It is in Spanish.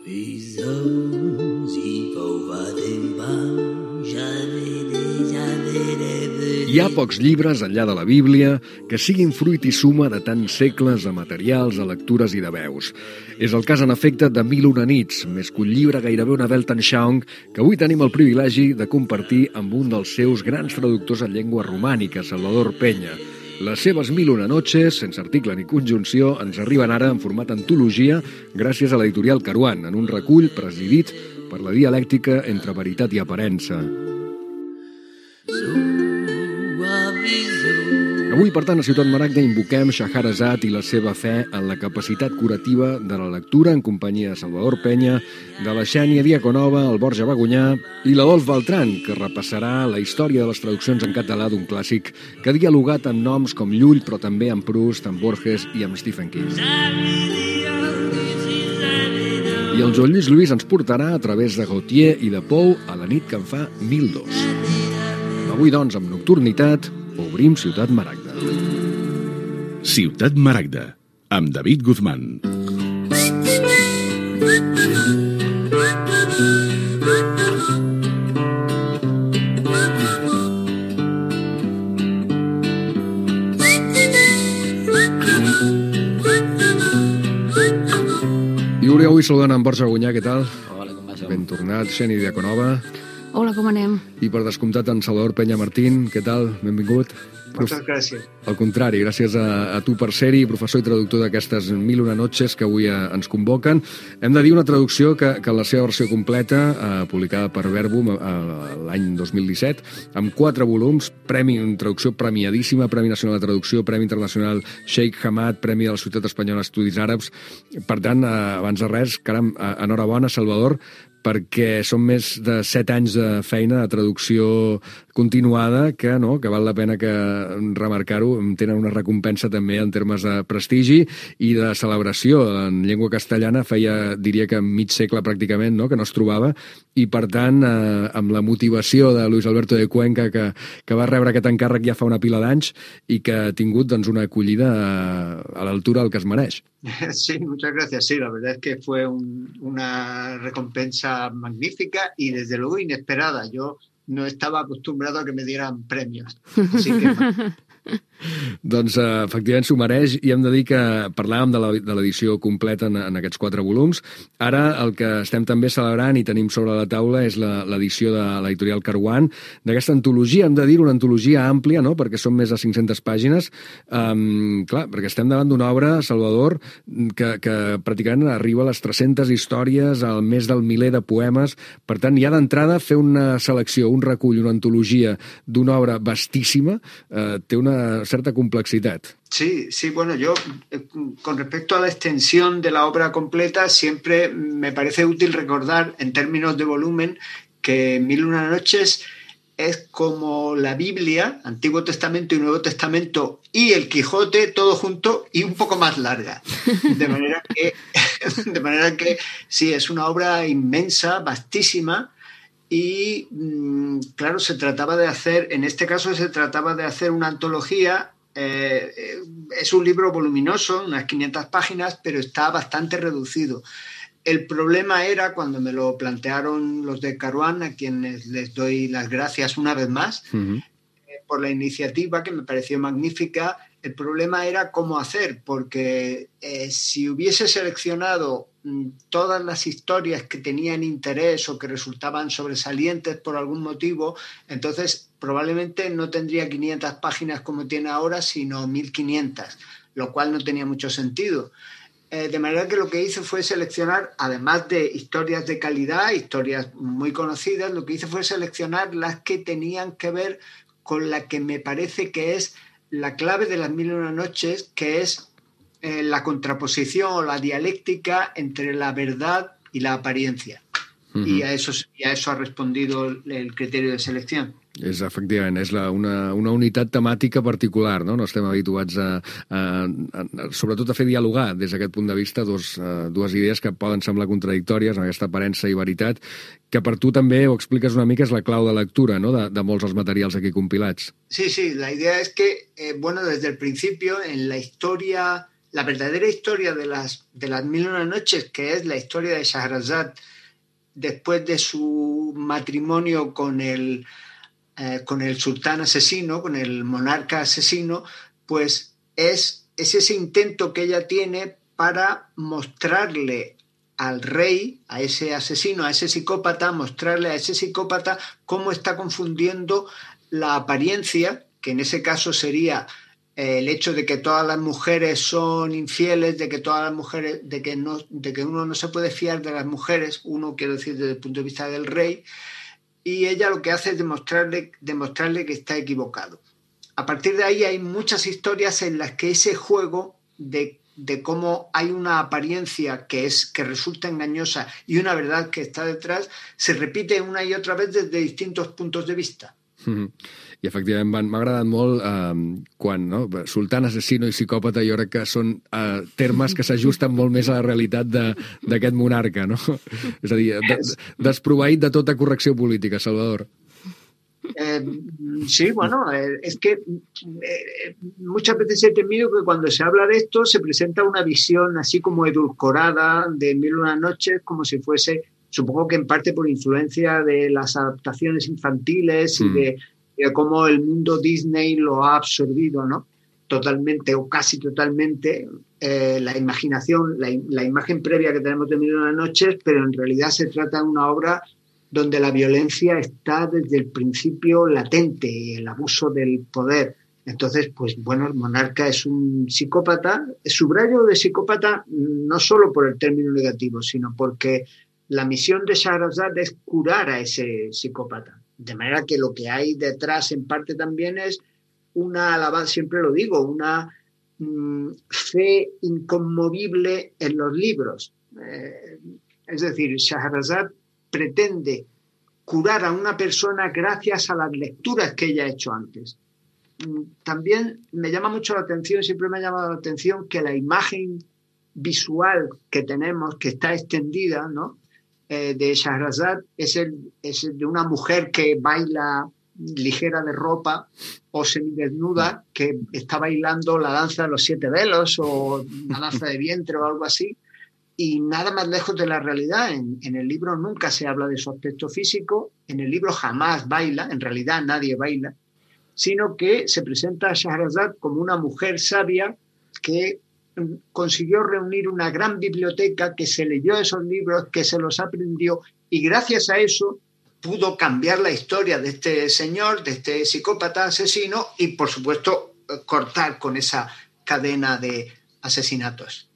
Hi ha pocs llibres, enllà de la Bíblia, que siguin fruit i suma de tants segles de materials, de lectures i de veus. És el cas, en efecte, de Mil una nits, més que un llibre, gairebé una Welt Anschauung, que avui tenim el privilegi de compartir amb un dels seus grans traductors en llengua romànica, Salvador Penya. Les seves Mil una noches, sense article ni conjunció, ens arriben ara en format antologia gràcies a l'editorial Caruan, en un recull presidit per la dialèctica entre veritat i aparença. Avui, per tant, a Ciutat Maragda invoquem Scheherazade i la seva fe en la capacitat curativa de la lectura en companyia de Salvador Penya, de la Xènia Diaconova, el Borja Bagunyà i l'Adolf Beltrán, que repassarà la història de les traduccions en català d'un clàssic que ha dialogat amb noms com Llull, però també amb Proust, amb Borges i amb Stephen King. I el Joan Lluís Lluís ens portarà a través de Gautier i de Pou a la nit que en fa 1002. Avui, doncs, amb nocturnitat, obrim Ciutat Maragda. Ciutat Maragda, amb David Guzmán. I avui saludant en Borja Bagunyà, què tal? Hola, com va això? Ben tornat, Xènia Diaconova. Hola, com anem? I per descomptat en Salvador Penya Martín, què tal? Benvingut. Moltes gràcies. Al contrari, gràcies a tu per ser-hi, professor i traductor d'aquestes Mil una noches que avui ens convoquen. Hem de dir una traducció que en la seva versió completa, publicada per Verbum l'any 2017, amb 4 volums, una traducció premiadíssima, Premi Nacional de Traducció, Premi Internacional Sheikh Hamad, Premi de la Societat Espanyola d'Estudis Àrabs. Per tant, abans de res, caram, enhorabona, Salvador, perquè són més de 7 anys de feina de traducció continuada que val la pena que remarcar-ho, tenen una recompensa també en termes de prestigi i de celebració. En llengua castellana diria que mig segle pràcticament, que no es trobava, i per tant, amb la motivació de Luis Alberto de Cuenca, que va rebre aquest encàrrec ja fa una pila d'anys i que ha tingut una acollida a l'altura del que es mereix. Sí, muchas gracias. Sí, la verdad es que fue una recompensa magnífica y desde luego inesperada. Yo no estaba acostumbrado a que me dieran premios. Así que... Doncs efectivament s'ho mereix, i hem de dir que parlàvem de l'edició completa en aquests 4 volums. Ara el que estem també celebrant i tenim sobre la taula és l'edició de l'editorial Caruan d'aquesta antologia, hem de dir una antologia àmplia, perquè són més de 500 pàgines, clar, perquè estem davant d'una obra, Salvador, que pràcticament arriba a les 300 històries, al més del miler de poemes. Per tant, ja d'entrada fer una selecció, un recull, una antologia d'una obra vastíssima té una certa complexitat. Sí, bueno, yo con respecto a la extensión de la obra completa siempre me parece útil recordar en términos de volumen que Mil una noches es como la Biblia, Antiguo Testamento y Nuevo Testamento y el Quijote todo junto y un poco más larga. De manera que sí, es una obra inmensa, vastísima. Y, claro, en este caso se trataba de hacer una antología. Es un libro voluminoso, unas 500 páginas, pero está bastante reducido. El problema era, cuando me lo plantearon los de Caruan, a quienes les doy las gracias una vez más, por la iniciativa, que me pareció magnífica, el problema era cómo hacer, porque si hubiese seleccionado todas las historias que tenían interés o que resultaban sobresalientes por algún motivo, entonces probablemente no tendría 500 páginas como tiene ahora, sino 1500, lo cual no tenía mucho sentido. De manera que lo que hice fue seleccionar, además de historias de calidad, historias muy conocidas, lo que hice fue seleccionar las que tenían que ver con la que me parece que es la clave de las Mil y una noches, que es la contraposición o la dialéctica entre la verdad y la apariencia. Y a eso ha respondido el criterio de selección. Efectivament, és una unitat temàtica particular, no? No estem habituats sobretot a fer dialogar des d'aquest punt de vista dues idees que poden semblar contradictòries en aquesta aparença i veritat, que per tu també ho expliques una mica, és la clau de lectura, no? de molts dels materials aquí compilats. Sí, la idea es que, desde el principio, en la historia la verdadera historia de las Mil y una noches, que es la historia de Shahrazad después de su matrimonio con el sultán asesino, con el monarca asesino, pues es ese intento que ella tiene para mostrarle al rey, a ese asesino, a ese psicópata, mostrarle a ese psicópata cómo está confundiendo la apariencia, que en ese caso sería el hecho de que todas las mujeres son infieles, de que todas las mujeres, de que uno no se puede fiar de las mujeres, uno quiero decir desde el punto de vista del rey, y ella lo que hace es demostrarle que está equivocado. A partir de ahí hay muchas historias en las que ese juego de cómo hay una apariencia que resulta engañosa y una verdad que está detrás se repite una y otra vez desde distintos puntos de vista. I efectivament m'ha agradat molt quan sultán, assassino i psicòpata jo crec que són termes que s'ajusten molt més a la realitat d'aquest monarca, no? És a dir, desproveït de tota correcció política, Salvador. Sí, bueno, es que muchas veces he temido que cuando se habla de esto se presenta una visión así como edulcorada de Mil y una noches, como si fuese, supongo que en parte por influencia de las adaptaciones infantiles y de cómo el mundo Disney lo ha absorbido, ¿no? Totalmente o casi totalmente, la imaginación, la imagen previa que tenemos de Mil y una noches, pero en realidad se trata de una obra donde la violencia está desde el principio latente, el abuso del poder. Entonces, pues bueno, el monarca es un psicópata. Subrayo de psicópata no solo por el término negativo, sino porque la misión de Shahrazad es curar a ese psicópata. De manera que lo que hay detrás en parte también es una alabanza, siempre lo digo, una fe inconmovible en los libros. Es decir, Shahrazad pretende curar a una persona gracias a las lecturas que ella ha hecho antes. También me llama mucho la atención, siempre me ha llamado la atención que la imagen visual que tenemos, que está extendida, ¿no?, de Shahrazad es de una mujer que baila ligera de ropa o semidesnuda, que está bailando la danza de los 7 velos o la danza de vientre o algo así, y nada más lejos de la realidad. En el libro nunca se habla de su aspecto físico, en el libro jamás baila, en realidad nadie baila, sino que se presenta a Shahrazad como una mujer sabia que consiguió reunir una gran biblioteca, que se leyó esos libros, que se los aprendió, y gracias a eso pudo cambiar la historia de este señor, de este psicópata asesino, y por supuesto cortar con esa cadena de asesinatos.